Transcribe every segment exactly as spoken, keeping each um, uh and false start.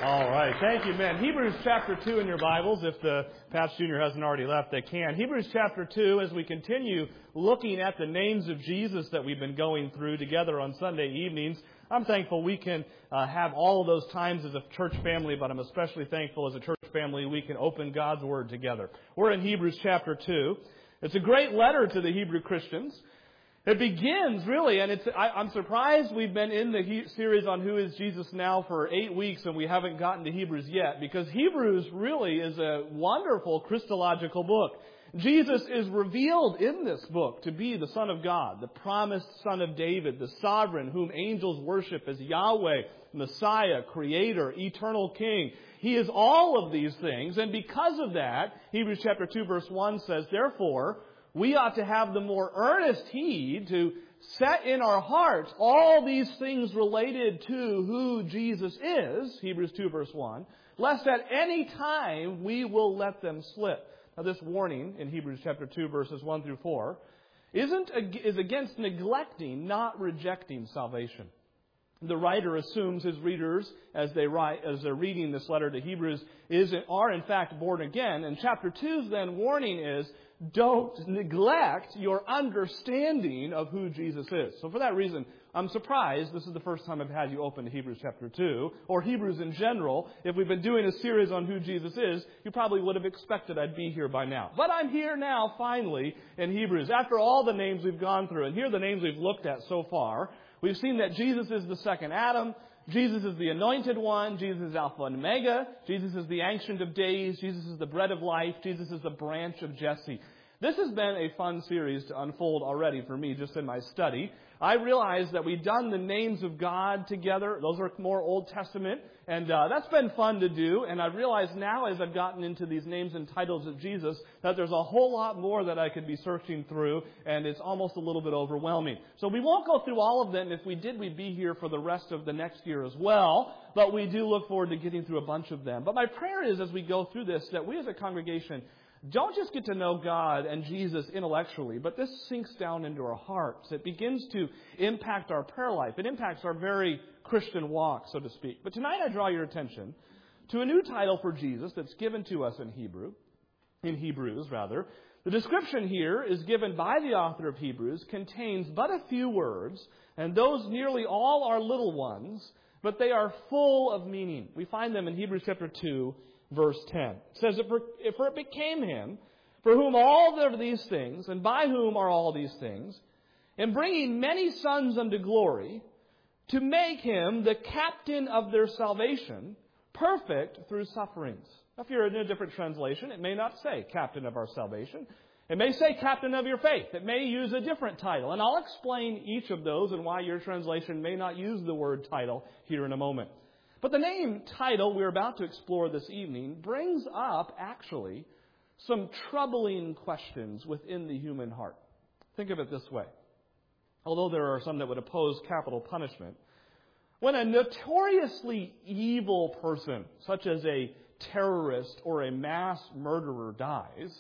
All right. Thank you, man. Hebrews chapter two in your Bibles. If the Patch Junior hasn't already left, they can. Hebrews chapter two, as we continue looking at the names of Jesus that we've been going through together on Sunday evenings. I'm thankful we can uh, have all of those times as a church family, but I'm especially thankful as a church family we can open God's Word together. We're in Hebrews chapter two. It's a great letter to the Hebrew Christians. It begins, really, and it's, I, I'm surprised we've been in the he, series on Who is Jesus now for eight weeks and we haven't gotten to Hebrews yet, because Hebrews really is a wonderful Christological book. Jesus is revealed in this book to be the Son of God, the promised Son of David, the sovereign whom angels worship as Yahweh, Messiah, Creator, Eternal King. He is all of these things, and because of that, Hebrews chapter two verse one says, therefore, we ought to have the more earnest heed to set in our hearts all these things related to who Jesus is, Hebrews two verse one, lest at any time we will let them slip. Now this warning in Hebrews chapter two verses one through four isn't is against neglecting, not rejecting salvation. The writer assumes his readers, as they write, as they're reading this letter to Hebrews, is are in fact born again. And chapter two's then warning is, don't neglect your understanding of who Jesus is. So for that reason, I'm surprised this is the first time I've had you open to Hebrews chapter two, or Hebrews in general. If we've been doing a series on who Jesus is, you probably would have expected I'd be here by now. But I'm here now, finally, in Hebrews. After all the names we've gone through, and here are the names we've looked at so far, we've seen that Jesus is the second Adam. Jesus is the anointed one. Jesus is Alpha and Omega. Jesus is the Ancient of Days. Jesus is the bread of life. Jesus is the branch of Jesse. This has been a fun series to unfold already for me just in my study. I realized that we've done the names of God together. Those are more Old Testament. And uh, that's been fun to do. And I realize now as I've gotten into these names and titles of Jesus that there's a whole lot more that I could be searching through. And it's almost a little bit overwhelming. So we won't go through all of them. If we did, we'd be here for the rest of the next year as well. But we do look forward to getting through a bunch of them. But my prayer is as we go through this that we as a congregation don't just get to know God and Jesus intellectually, but this sinks down into our hearts. It begins to impact our prayer life. It impacts our very Christian walk, so to speak. But tonight I draw your attention to a new title for Jesus that's given to us in Hebrew, in Hebrews rather. The description here is given by the author of Hebrews, contains but a few words, and those nearly all are little ones, but they are full of meaning. We find them in Hebrews chapter two, verse ten. It says, for it became him, for whom all of these things, and by whom are all these things, in bringing many sons unto glory, to make him the captain of their salvation, perfect through sufferings. If you're in a different translation, it may not say captain of our salvation. It may say captain of your faith. It may use a different title. And I'll explain each of those and why your translation may not use the word title here in a moment. But the name title we're about to explore this evening brings up, actually, some troubling questions within the human heart. Think of it this way. Although there are some that would oppose capital punishment, when a notoriously evil person, such as a terrorist or a mass murderer, dies,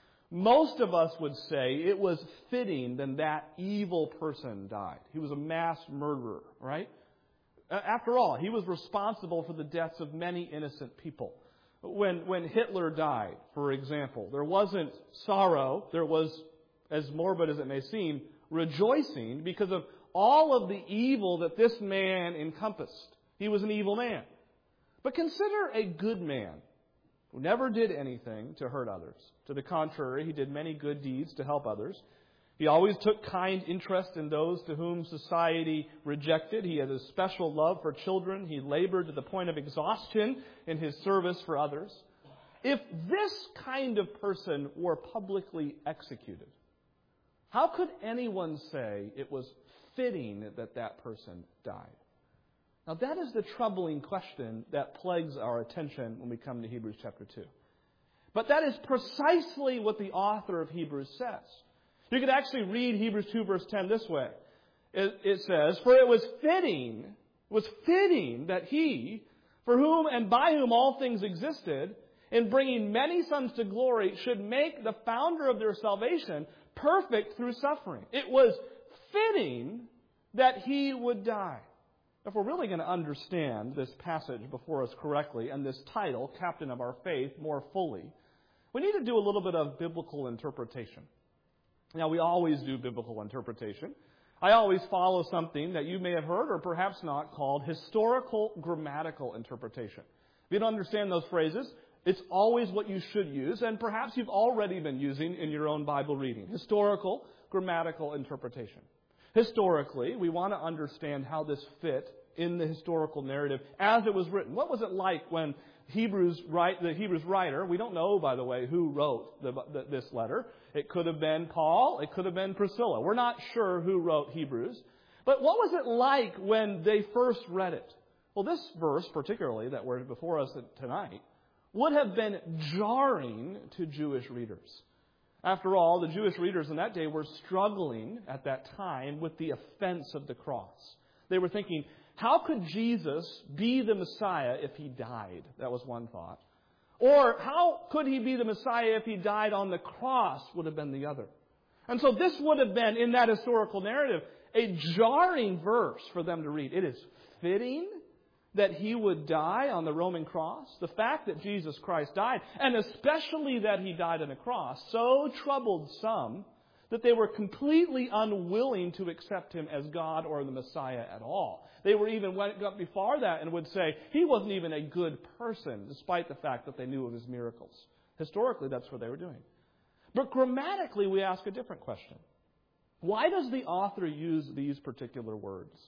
most of us would say it was fitting that that evil person died. He was a mass murderer, right? After all, he was responsible for the deaths of many innocent people. When when Hitler died, for example, there wasn't sorrow. There was, as morbid as it may seem, rejoicing because of all of the evil that this man encompassed. He was an evil man. But consider a good man who never did anything to hurt others. To the contrary, he did many good deeds to help others. He always took kind interest in those to whom society rejected. He had a special love for children. He labored to the point of exhaustion in his service for others. If this kind of person were publicly executed, how could anyone say it was fitting that that person died? Now that is the troubling question that plagues our attention when we come to Hebrews chapter two. But that is precisely what the author of Hebrews says. You could actually read Hebrews two verse ten this way. It, it says, for it was fitting, was fitting that he, for whom and by whom all things existed, in bringing many sons to glory, should make the founder of their salvation perfect through suffering. It was fitting that he would die. If we're really going to understand this passage before us correctly and this title, Captain of Our Faith, more fully, we need to do a little bit of biblical interpretation. Now, we always do biblical interpretation. I always follow something that you may have heard or perhaps not called historical grammatical interpretation. If you don't understand those phrases, it's always what you should use, and perhaps you've already been using in your own Bible reading. Historical grammatical interpretation. Historically, we want to understand how this fit in the historical narrative as it was written. What was it like when Hebrews write, the Hebrews writer, we don't know, by the way, who wrote the, the, this letter. It could have been Paul. It could have been Priscilla. We're not sure who wrote Hebrews. But what was it like when they first read it? Well, this verse, particularly, that we're before us tonight, would have been jarring to Jewish readers. After all, the Jewish readers in that day were struggling at that time with the offense of the cross. They were thinking, how could Jesus be the Messiah if he died? That was one thought. Or how could he be the Messiah if he died on the cross would have been the other. And so this would have been, in that historical narrative, a jarring verse for them to read. It is fitting that he would die on the Roman cross. The fact that Jesus Christ died, and especially that he died on a cross, so troubled some that they were completely unwilling to accept him as God or the Messiah at all. They were even went up before that and would say he wasn't even a good person, despite the fact that they knew of his miracles. Historically, that's what they were doing. But grammatically, we ask a different question. Why does the author use these particular words?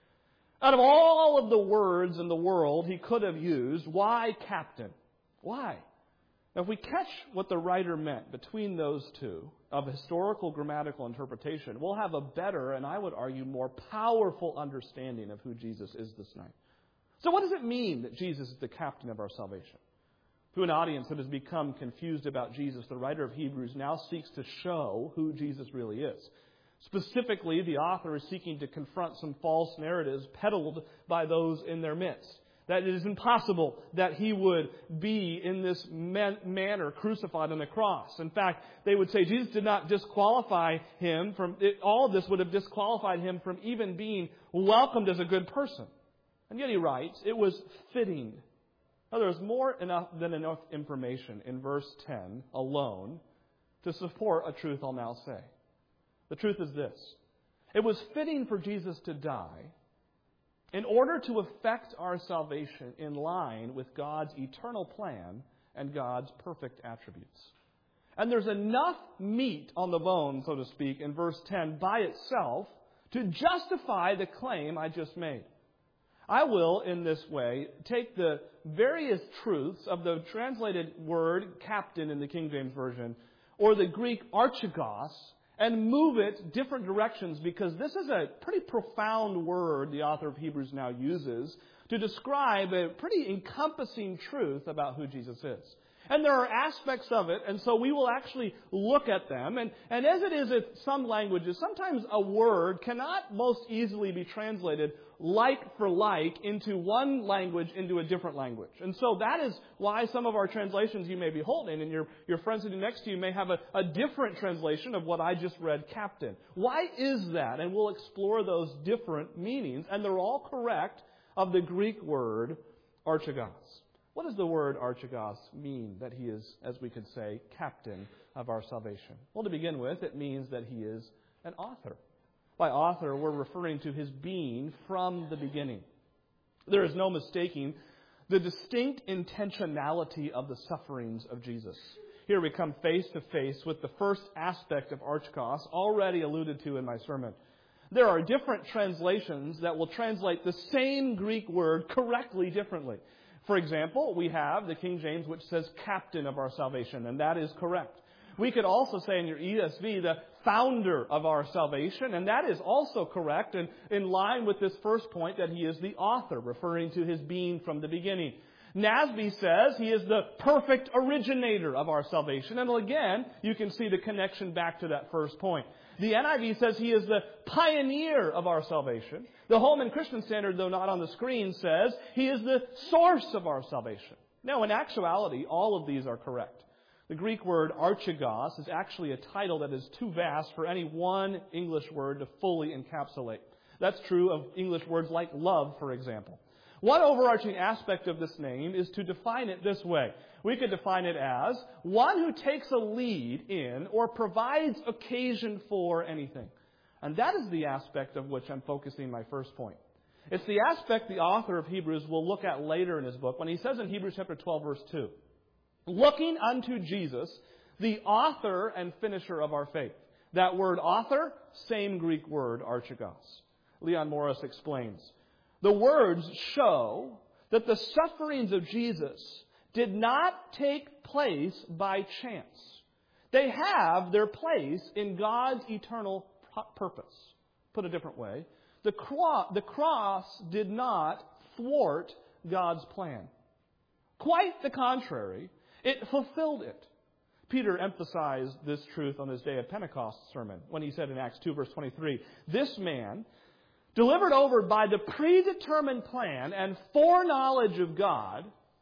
Out of all of the words in the world he could have used, why captain? Why? Now, if we catch what the writer meant between those two of historical grammatical interpretation, we'll have a better, and I would argue more powerful understanding of who Jesus is this night. So what does it mean that Jesus is the captain of our salvation? To an audience that has become confused about Jesus, the writer of Hebrews now seeks to show who Jesus really is. Specifically, the author is seeking to confront some false narratives peddled by those in their midst. That it is impossible that he would be in this man- manner crucified on the cross. In fact, they would say Jesus did not disqualify him from, it, all of this would have disqualified him from even being welcomed as a good person. And yet he writes, it was fitting. Now, there is more enough than enough information in verse ten alone to support a truth I'll now say. The truth is this. It was fitting for Jesus to die in order to effect our salvation in line with God's eternal plan and God's perfect attributes. And there's enough meat on the bone, so to speak, in verse ten by itself to justify the claim I just made. I will, in this way, take the various truths of the translated word captain in the King James Version or the Greek archegos and move it different directions, because this is a pretty profound word the author of Hebrews now uses to describe a pretty encompassing truth about who Jesus is. And there are aspects of it, and so we will actually look at them. And, and as it is in some languages, sometimes a word cannot most easily be translated like for like into one language into a different language. And so that is why some of our translations you may be holding, and your, your friend sitting next to you may have a, a different translation of what I just read, captain. Why is that? And we'll explore those different meanings, and they're all correct, of the Greek word archegos. What does the word archegos mean, that he is, as we could say, captain of our salvation? Well, to begin with, it means that he is an author. By author, we're referring to his being from the beginning. There is no mistaking the distinct intentionality of the sufferings of Jesus. Here we come face to face with the first aspect of archegos, already alluded to in my sermon. There are different translations that will translate the same Greek word correctly differently. For example, we have the King James, which says captain of our salvation, and that is correct. We could also say in your E S V, the founder of our salvation, and that is also correct and in line with this first point that he is the author, referring to his being from the beginning. N A S B says he is the perfect originator of our salvation, and again, you can see the connection back to that first point. The N I V says he is the pioneer of our salvation. The Holman Christian Standard, though not on the screen, says he is the source of our salvation. Now, in actuality, all of these are correct. The Greek word archegos is actually a title that is too vast for any one English word to fully encapsulate. That's true of English words like love, for example. One overarching aspect of this name is to define it this way. We could define it as one who takes a lead in or provides occasion for anything. And that is the aspect of which I'm focusing my first point. It's the aspect the author of Hebrews will look at later in his book when he says in Hebrews chapter twelve, verse two, looking unto Jesus, the author and finisher of our faith. That word author, same Greek word, archegos. Leon Morris explains. The words show that the sufferings of Jesus did not take place by chance. They have their place in God's eternal purpose. Put a different way, the cross, the cross did not thwart God's plan. Quite the contrary, it fulfilled it. Peter emphasized this truth on his day of Pentecost sermon when he said in Acts two, verse twenty-three, this man, delivered over by the predetermined plan and foreknowledge of God,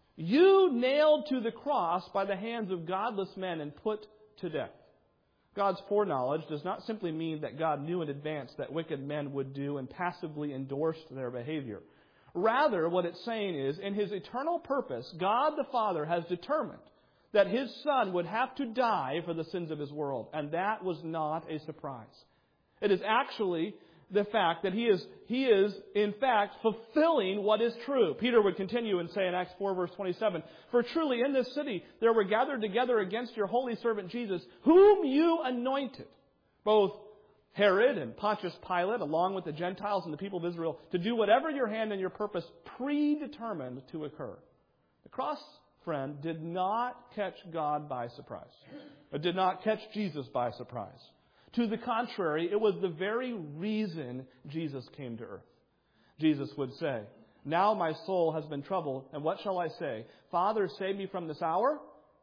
you nailed to the cross by the hands of godless men and put to death. God's foreknowledge does not simply mean that God knew in advance that wicked men would do and passively endorsed their behavior. Rather, what it's saying is, in His eternal purpose, God the Father has determined that His Son would have to die for the sins of His world. And that was not a surprise. It is actually the fact that he is, he is, in fact, fulfilling what is true. Peter would continue and say in Acts four, verse twenty-seven, for truly in this city there were gathered together against your holy servant Jesus, whom you anointed, both Herod and Pontius Pilate, along with the Gentiles and the people of Israel, to do whatever your hand and your purpose predetermined to occur. The cross, friend, did not catch God by surprise. It did not catch Jesus by surprise. To the contrary, it was the very reason Jesus came to earth. Jesus would say, now my soul has been troubled, and what shall I say? Father, save me from this hour?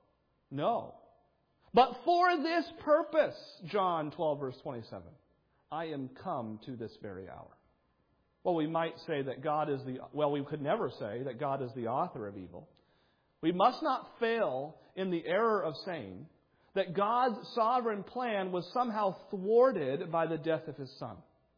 No. But for this purpose, John twelve, verse twenty-seven, I am come to this very hour. Well, we might say that God is the, well, we could never say that God is the author of evil. We must not fail in the error of saying that God's sovereign plan was somehow thwarted by the death of His Son.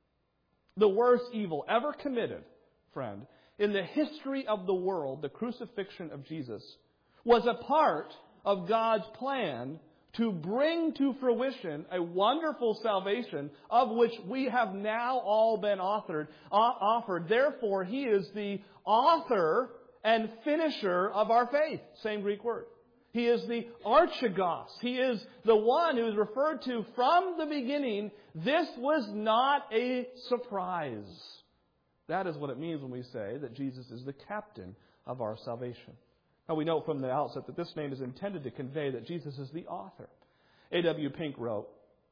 The worst evil ever committed, friend, in the history of the world, the crucifixion of Jesus, was a part of God's plan to bring to fruition a wonderful salvation of which we have now all been authored, uh, offered. Therefore, He is the author and finisher of our faith. Same Greek word. He is the archegos. He is the one who is referred to from the beginning. This was not a surprise. That is what it means when we say that Jesus is the captain of our salvation. Now we note from the outset that this name is intended to convey that Jesus is the author. A W Pink wrote,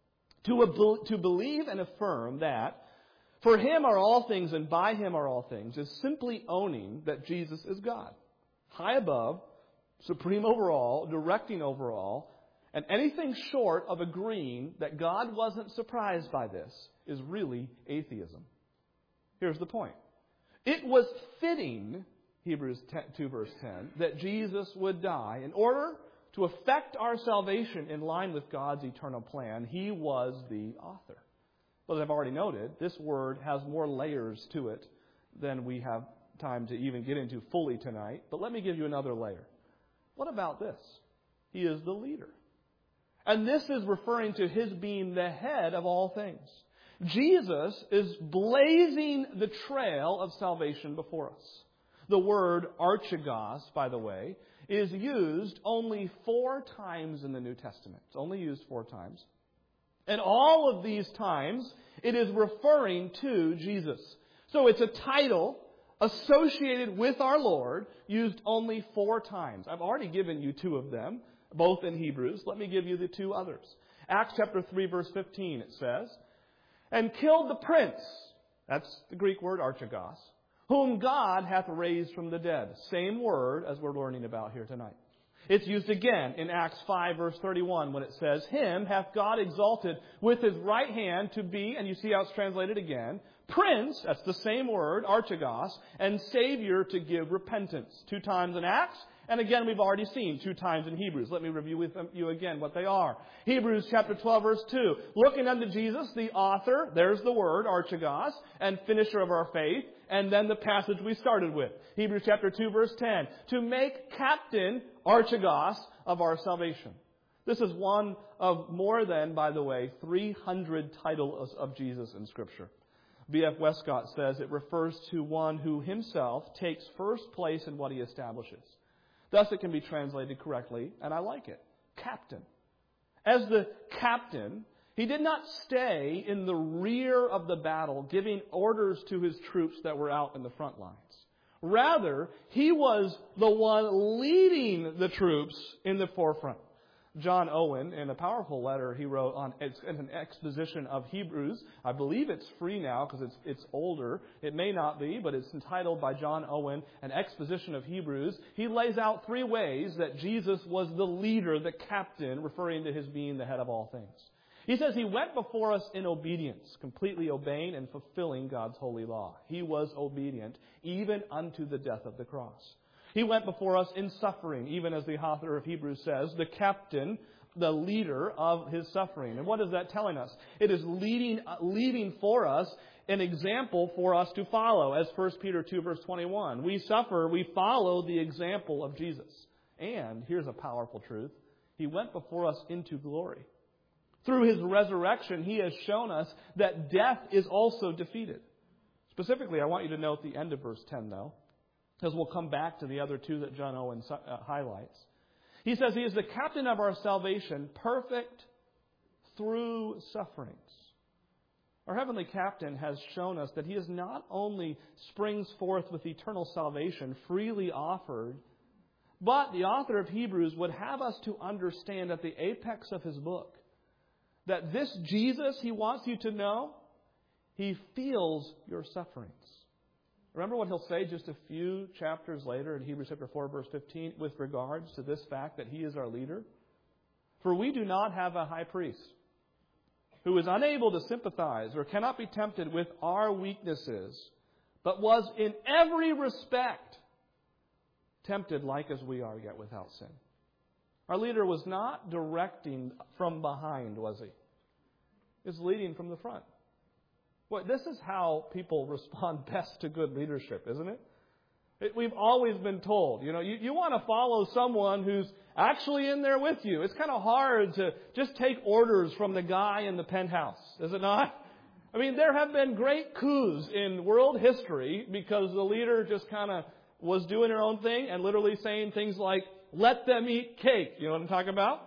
to, to believe and affirm that for Him are all things and by Him are all things is simply owning that Jesus is God. High above, supreme over all, directing over all, and anything short of agreeing that God wasn't surprised by this is really atheism. Here's the point. It was fitting, Hebrews two verse ten, that Jesus would die in order to effect our salvation in line with God's eternal plan. He was the author. But as I've already noted, this word has more layers to it than we have time to even get into fully tonight. But let me give you another layer. What about this? He is the leader. And this is referring to His being the head of all things. Jesus is blazing the trail of salvation before us. The word archegos, by the way, is used only four times in the New Testament. It's only used four times. And all of these times, it is referring to Jesus. So it's a title associated with our Lord, used only four times. I've already given you two of them, both in Hebrews. Let me give you the two others. Acts chapter three, verse fifteen, it says, and killed the prince, that's the Greek word archegos, whom God hath raised from the dead. Same word as we're learning about here tonight. It's used again in Acts five, verse thirty-one, when it says, him hath God exalted with His right hand to be, and you see how it's translated again, Prince, that's the same word, archegos, and Savior to give repentance. Two times in Acts And again, we've already seen two times in Hebrews. Let me review with you again what they are. Hebrews chapter twelve, verse two. Looking unto Jesus, the author, there's the word, archegos, and finisher of our faith. And then the passage we started with. Hebrews chapter two, verse ten. To make captain, archegos, of our salvation. This is one of more than, by the way, three hundred titles of Jesus in Scripture. B F Westcott says it refers to one who himself takes first place in what he establishes. Thus it can be translated correctly, and I like it. Captain. As the captain, he did not stay in the rear of the battle giving orders to his troops that were out in the front lines. Rather, he was the one leading the troops in the forefront. John Owen, in a powerful letter he wrote on an exposition of Hebrews. I believe it's free now because it's it's older. It may not be, but it's entitled by John Owen, An Exposition of Hebrews. He lays out three ways that Jesus was the leader, the captain, referring to his being the head of all things. He says he went before us in obedience, completely obeying and fulfilling God's holy law. He was obedient, even unto the death of the cross. He went before us in suffering, even as the author of Hebrews says, the captain, the leader of his suffering. And what is that telling us? It is leading, leaving for us an example for us to follow, as First Peter two, verse twenty-one. We suffer, we follow the example of Jesus. And, here's a powerful truth, he went before us into glory. Through his resurrection, he has shown us that death is also defeated. Specifically, I want you to note the end of verse ten, though, because we'll come back to the other two that John Owen uh, highlights. He says he is the captain of our salvation, perfect through sufferings. Our heavenly captain has shown us that he is not only springs forth with eternal salvation freely offered, but the author of Hebrews would have us to understand at the apex of his book that this Jesus he wants you to know, he feels your sufferings. Remember what he'll say just a few chapters later in Hebrews chapter four, verse fifteen, with regards to this fact that he is our leader? For we do not have a high priest who is unable to sympathize or cannot be tempted with our weaknesses, but was in every respect tempted like as we are, yet without sin. Our leader was not directing from behind, was he? He was leading from the front. Well, this is how people respond best to good leadership, isn't it? it we've always been told, you know, you, you want to follow someone who's actually in there with you. It's kind of hard to just take orders from the guy in the penthouse, is it not? I mean, there have been great coups in world history because the leader just kind of was doing her own thing and literally saying things like, let them eat cake. You know what I'm talking about?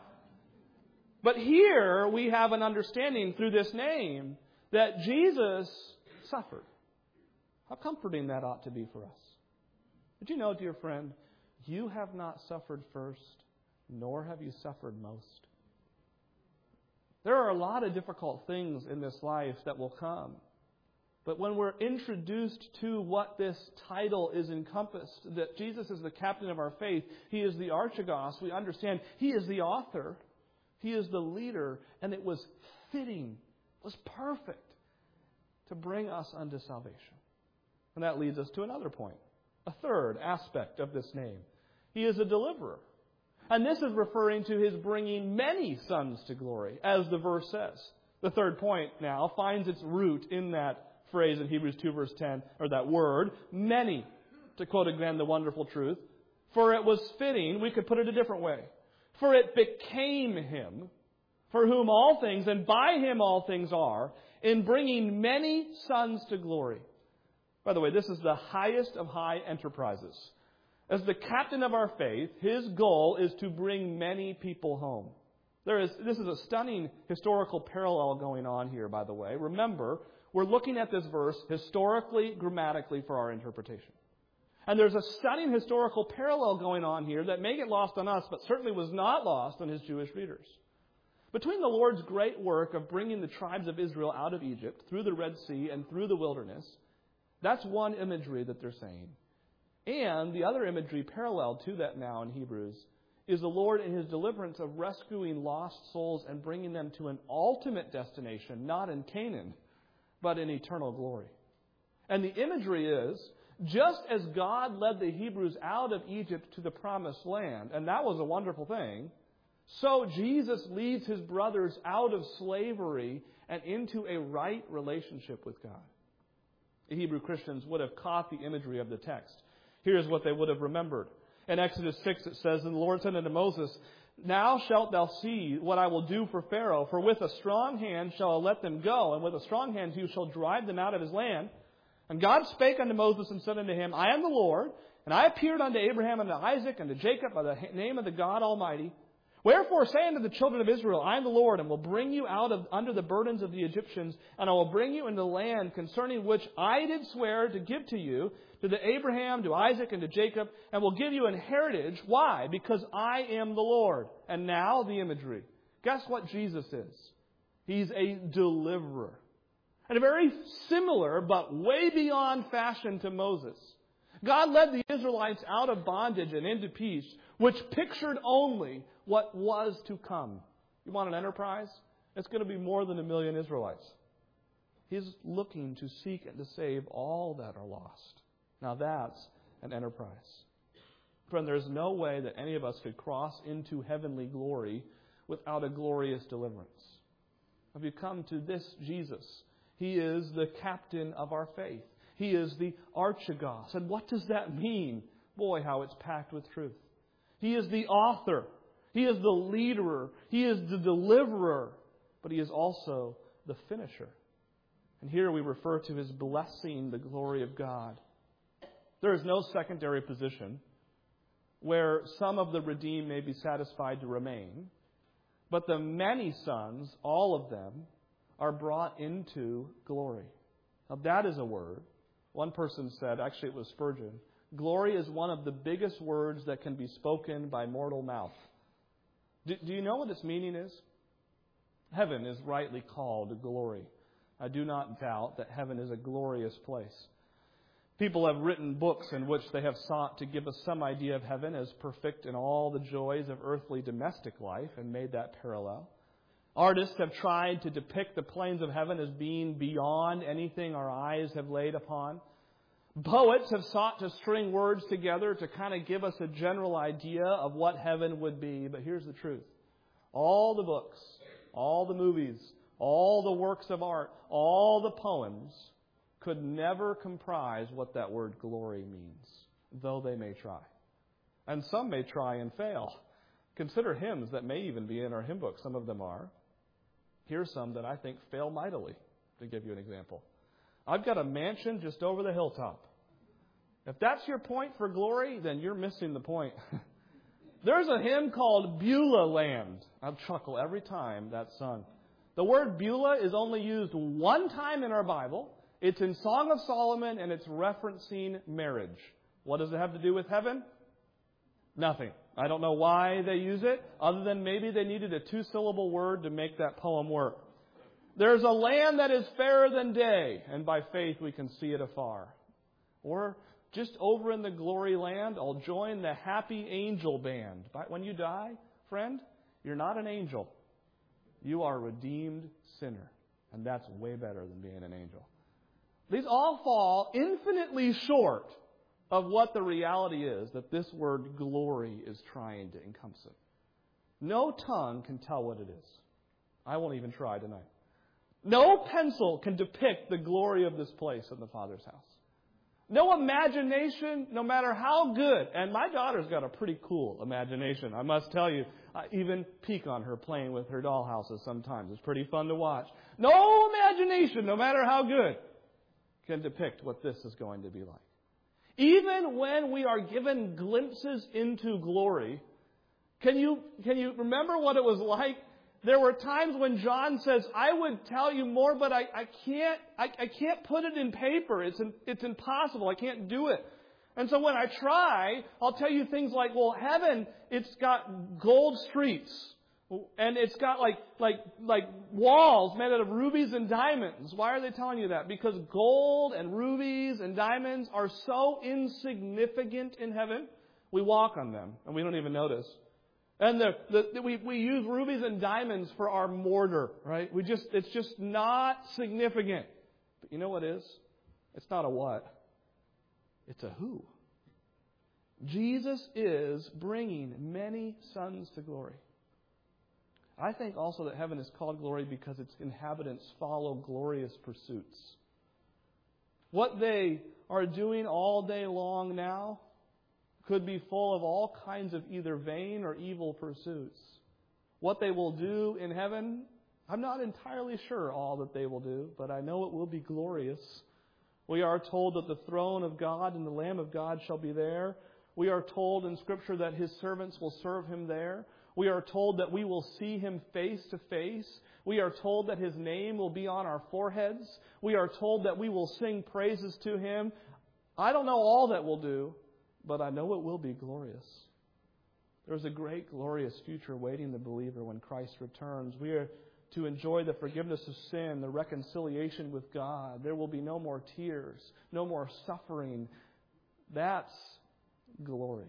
But here we have an understanding through this name that Jesus suffered. How comforting that ought to be for us. Did you know, dear friend, you have not suffered first, nor have you suffered most. There are a lot of difficult things in this life that will come. But when we're introduced to what this title is encompassed, that Jesus is the captain of our faith, he is the archegos, we understand he is the author, he is the leader, and it was fitting, it was perfect to bring us unto salvation. And that leads us to another point, a third aspect of this name. He is a deliverer. And this is referring to his bringing many sons to glory, as the verse says. The third point now finds its root in that phrase in Hebrews two, verse ten, or that word, many, to quote again the wonderful truth. For it was fitting, we could put it a different way. For it became him, for whom all things, and by him all things are, in bringing many sons to glory. By the way, this is the highest of high enterprises. As the captain of our faith, his goal is to bring many people home. There is, this is a stunning historical parallel going on here, by the way. Remember, we're looking at this verse historically, grammatically for our interpretation. And there's a stunning historical parallel going on here that may get lost on us, but certainly was not lost on his Jewish readers. Between the Lord's great work of bringing the tribes of Israel out of Egypt, through the Red Sea and through the wilderness, that's one imagery that they're saying. And the other imagery parallel to that now in Hebrews is the Lord in his deliverance of rescuing lost souls and bringing them to an ultimate destination, not in Canaan, but in eternal glory. And the imagery is Just as God led the Hebrews out of Egypt to the promised land, and that was a wonderful thing, so Jesus leads his brothers out of slavery and into a right relationship with God. The Hebrew Christians would have caught the imagery of the text. Here's what they would have remembered. In Exodus six it says, "And the Lord said unto Moses, Now shalt thou see what I will do for Pharaoh, for with a strong hand shall I let them go, and with a strong hand you shall drive them out of his land. And God spake unto Moses and said unto him, I am the Lord, and I appeared unto Abraham and to Isaac and to Jacob by the name of the God Almighty. Wherefore say unto the children of Israel, I am the Lord, and will bring you out of under the burdens of the Egyptians, and I will bring you into the land concerning which I did swear to give to you, to the Abraham, to Isaac, and to Jacob, and will give you an heritage." Why? Because I am the Lord. And now the imagery. Guess what Jesus is? He's a deliverer. And a very similar, but way beyond fashion to Moses. God led the Israelites out of bondage and into peace, which pictured only what was to come. You want an enterprise? It's going to be more than a million Israelites. He's looking to seek and to save all that are lost. Now that's an enterprise. Friend, there's no way that any of us could cross into heavenly glory without a glorious deliverance. Have you come to this Jesus? He is the captain of our faith. He is the Archegos. And what does that mean? Boy, how it's packed with truth. He is the author. He is the leader. He is the deliverer. But He is also the finisher. And here we refer to His blessing, the glory of God. There is no secondary position where some of the redeemed may be satisfied to remain, but the many sons, all of them, are brought into glory. Now that is a word. One person said, actually it was Spurgeon, glory is one of the biggest words that can be spoken by mortal mouth. Do, do you know what its meaning is? Heaven is rightly called glory. I do not doubt that heaven is a glorious place. People have written books in which they have sought to give us some idea of heaven as perfect in all the joys of earthly domestic life and made that parallel. Artists have tried to depict the plains of heaven as being beyond anything our eyes have laid upon. Poets have sought to string words together to kind of give us a general idea of what heaven would be. But here's the truth. All the books, all the movies, all the works of art, all the poems could never comprise what that word glory means, though they may try. And some may try and fail. Consider hymns that may even be in our hymn book. Some of them are. Here's some that I think fail mightily, to give you an example. I've got a mansion just over the hilltop. If that's your point for glory, then you're missing the point. There's a hymn called Beulah Land. I chuckle every time that's sung. The word Beulah is only used one time in our Bible. It's in Song of Solomon, and it's referencing marriage. What does it have to do with heaven? Nothing. I don't know why they use it, other than maybe they needed a two-syllable word to make that poem work. There's a land that is fairer than day, and by faith we can see it afar. Or just over in the glory land, I'll join the happy angel band. But when you die, friend, you're not an angel. You are a redeemed sinner, and that's way better than being an angel. These all fall infinitely short of what the reality is that this word glory is trying to encompass it. No tongue can tell what it is. I won't even try tonight. No pencil can depict the glory of this place in the Father's house. No imagination, no matter how good. And my daughter's got a pretty cool imagination, I must tell you. I even peek on her playing with her dollhouses sometimes. It's pretty fun to watch. No imagination, no matter how good, can depict what this is going to be like. Even when we are given glimpses into glory, can you, can you remember what it was like? There were times when John says, I would tell you more, but I, I can't I, I can't put it in paper. It's, it's impossible. I can't do it. And so when I try, I'll tell you things like, well, heaven, it's got gold streets. And it's got like like like walls made out of rubies and diamonds. Why are they telling you that? Because gold and rubies and diamonds are so insignificant in heaven. We walk on them and we don't even notice. And the, the, we, we use rubies and diamonds for our mortar, right? We just it's just not significant. But you know what is? It's not a what? It's a who. Jesus is bringing many sons to glory. I think also that heaven is called glory because its inhabitants follow glorious pursuits. What they are doing all day long now could be full of all kinds of either vain or evil pursuits. What they will do in heaven, I'm not entirely sure all that they will do, but I know it will be glorious. We are told that the throne of God and the Lamb of God shall be there. We are told in Scripture that His servants will serve Him there. We are told that we will see Him face to face. We are told that His name will be on our foreheads. We are told that we will sing praises to Him. I don't know all that we'll do, but I know it will be glorious. There's a great, glorious future waiting the believer when Christ returns. We are to enjoy the forgiveness of sin, the reconciliation with God. There will be no more tears, no more suffering. That's glory.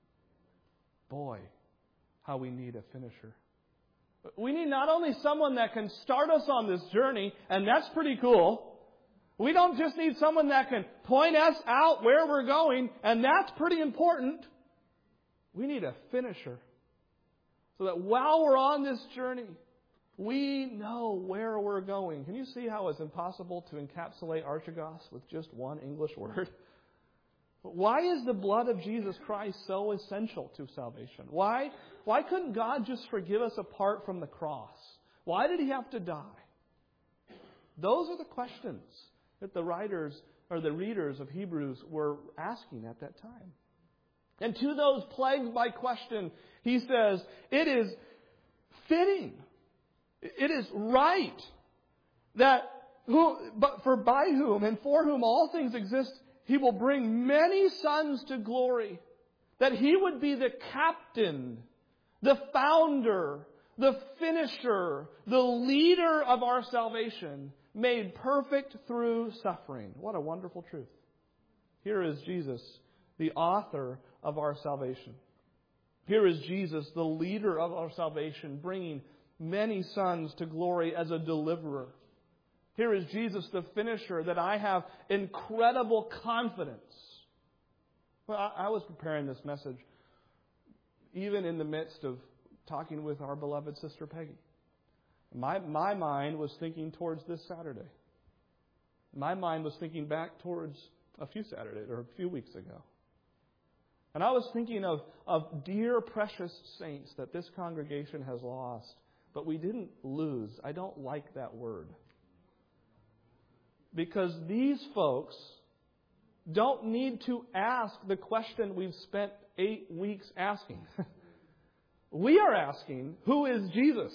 Boy, how we need a finisher. We need not only someone that can start us on this journey, and that's pretty cool. We don't just need someone that can point us out where we're going, and that's pretty important. We need a finisher. So that while we're on this journey, we know where we're going. Can you see how it's impossible to encapsulate Archegos with just one English word? Why is the blood of Jesus Christ so essential to salvation? Why, why couldn't God just forgive us apart from the cross? Why did He have to die? Those are the questions that the writers or the readers of Hebrews were asking at that time. And to those plagued by question, he says, it is fitting, it is right that who, but for by whom and for whom all things exist, He will bring many sons to glory. That He would be the captain, the founder, the finisher, the leader of our salvation, made perfect through suffering. What a wonderful truth. Here is Jesus, the author of our salvation. Here is Jesus, the leader of our salvation, bringing many sons to glory as a deliverer. Here is Jesus, the finisher, that I have incredible confidence. Well, I, I was preparing this message even in the midst of talking with our beloved sister Peggy. My, my mind was thinking towards this Saturday. My mind was thinking back towards a few Saturdays or a few weeks ago. And I was thinking of, of dear, precious saints that this congregation has lost, but we didn't lose. I don't like that word. Because these folks don't need to ask the question we've spent eight weeks asking. We are asking, who is Jesus?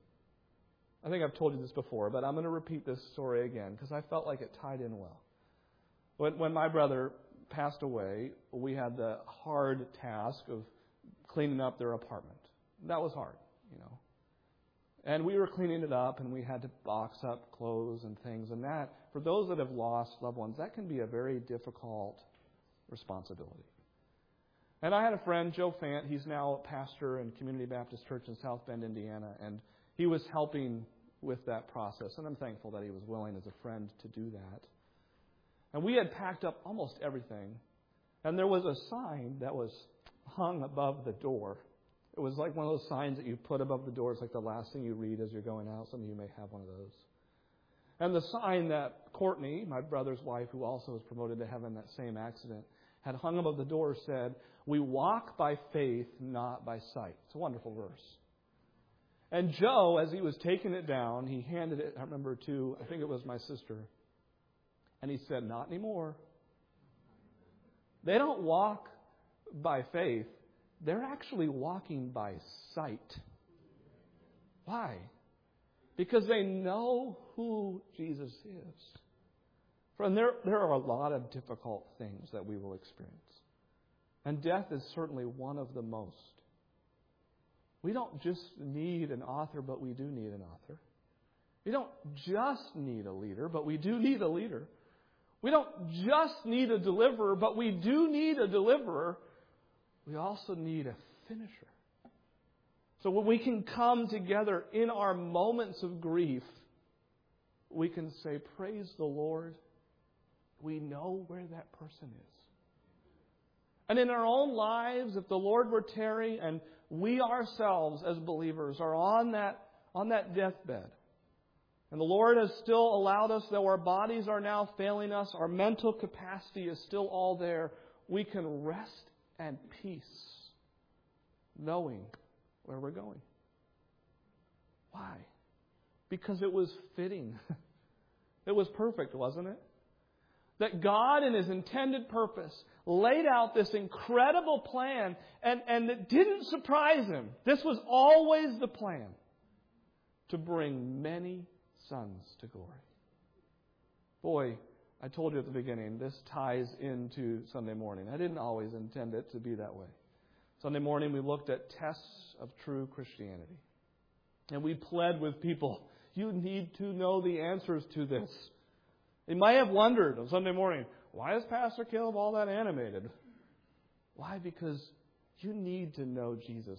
I think I've told you this before, but I'm going to repeat this story again because I felt like it tied in well. When, when my brother passed away, we had the hard task of cleaning up their apartment. That was hard, you know. And we were cleaning it up, and we had to box up clothes and things. And that, for those that have lost loved ones, that can be a very difficult responsibility. And I had a friend, Joe Fant. He's now a pastor in Community Baptist Church in South Bend, Indiana. And he was helping with that process. And I'm thankful that he was willing as a friend to do that. And we had packed up almost everything. And there was a sign that was hung above the door. It was like one of those signs that you put above the door. It's like the last thing you read as you're going out. Some of you may have one of those. And the sign that Courtney, my brother's wife, who also was promoted to heaven in that same accident, had hung above the door said, "We walk by faith, not by sight." It's a wonderful verse. And Joe, as he was taking it down, he handed it, I remember, to, I think it was my sister. And he said, "Not anymore. They don't walk by faith. They're actually walking by sight." Why? Because they know who Jesus is. Friend, there, there are a lot of difficult things that we will experience. And death is certainly one of the most. We don't just need an author, but we do need an author. We don't just need a leader, but we do need a leader. We don't just need a deliverer, but we do need a deliverer. We also need a finisher. So when we can come together in our moments of grief, we can say, "Praise the Lord. We know where that person is. And in our own lives, if the Lord were tarry and we ourselves as believers are on that, on that deathbed, and the Lord has still allowed us, though our bodies are now failing us, our mental capacity is still all there, we can rest and peace knowing where we're going. Why? Because it was fitting. It was perfect, wasn't it? That God in His intended purpose laid out this incredible plan, and, and it didn't surprise Him. This was always the plan, to bring many sons to glory. Boy, I told you at the beginning, this ties into Sunday morning. I didn't always intend it to be that way. Sunday morning we looked at tests of true Christianity. And we pled with people, you need to know the answers to this. They might have wondered on Sunday morning, why is Pastor Caleb all that animated? Why? Because you need to know Jesus.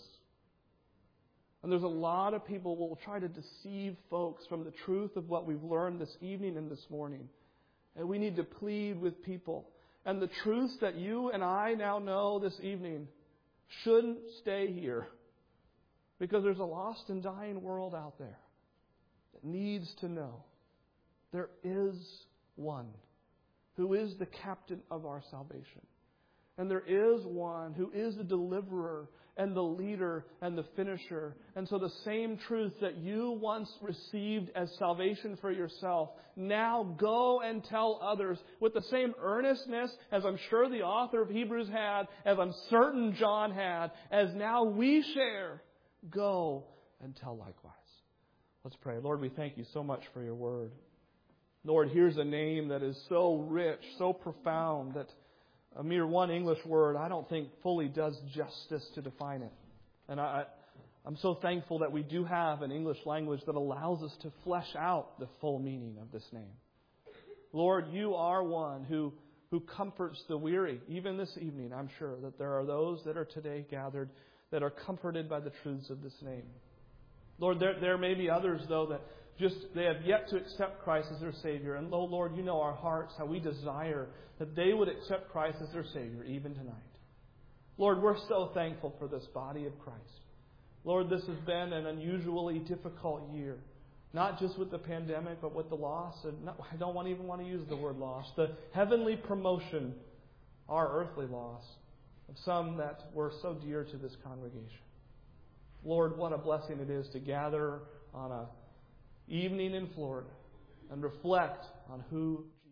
And there's a lot of people who will try to deceive folks from the truth of what we've learned this evening and this morning. And we need to plead with people. And the truths that you and I now know this evening shouldn't stay here. Because there's a lost and dying world out there that needs to know there is one who is the captain of our salvation. And there is one who is the deliverer and the leader and the finisher. And so the same truth that you once received as salvation for yourself, now go and tell others with the same earnestness as I'm sure the author of Hebrews had, as I'm certain John had, as now we share. Go and tell likewise. Let's pray. Lord, we thank you so much for your word. Lord, here's a name that is so rich, so profound, that a mere one English word, I don't think fully does justice to define it. And I, I'm so thankful that we do have an English language that allows us to flesh out the full meaning of this name. Lord, you are one who, who comforts the weary. Even this evening, I'm sure that there are those that are today gathered that are comforted by the truths of this name. Lord, there, there may be others, though, that just they have yet to accept Christ as their Savior. And, oh, Lord, you know our hearts, how we desire that they would accept Christ as their Savior even tonight. Lord, we're so thankful for this body of Christ. Lord, this has been an unusually difficult year. Not just with the pandemic, but with the loss. And not, I don't want, even want to use the word loss. The heavenly promotion, our earthly loss, of some that were so dear to this congregation. Lord, what a blessing it is to gather on a evening in Florida and reflect on who